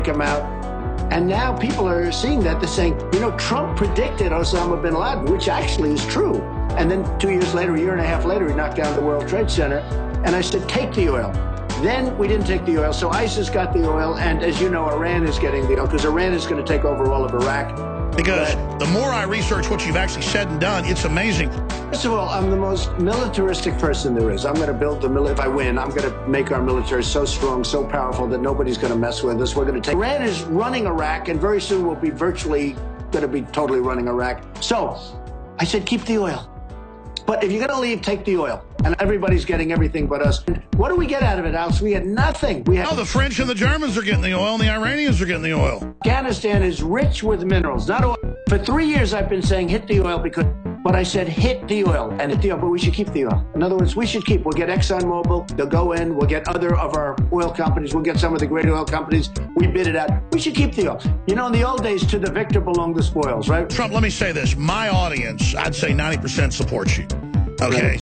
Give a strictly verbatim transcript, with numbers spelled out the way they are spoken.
him out. And now people are seeing that. They're saying, you know, Trump predicted Osama bin Laden, which actually is true. And then two years later, a year and a half later, he knocked down the World Trade Center. And I said, take the oil. Then we didn't take the oil. So ISIS got the oil. And as you know, Iran is getting the oil because Iran is going to take over all of Iraq. Because the more I research what you've actually said and done, it's amazing. First of all, I'm the most militaristic person there is. I'm going to build the military. If I win, I'm going to make our military so strong, so powerful that nobody's going to mess with us. We're going to take. Iran is running Iraq, and very soon we'll be virtually going to be totally running Iraq. So I said, keep the oil. But if you're going to leave, take the oil. And everybody's getting everything but us. What do we get out of it, Alex? We had nothing. We had oh, the French and the Germans are getting the oil, and the Iranians are getting the oil. Afghanistan is rich with minerals, not oil. For three years, I've been saying hit the oil because, but I said hit the oil and hit the oil, but we should keep the oil. In other words, we should keep. We'll get ExxonMobil. They'll go in. We'll get other of our oil companies. We'll get some of the great oil companies. We bid it out. We should keep the oil. You know, in the old days, to the victor belong the spoils, right? Trump, let me say this. My audience, I'd say ninety percent supports you. Okay.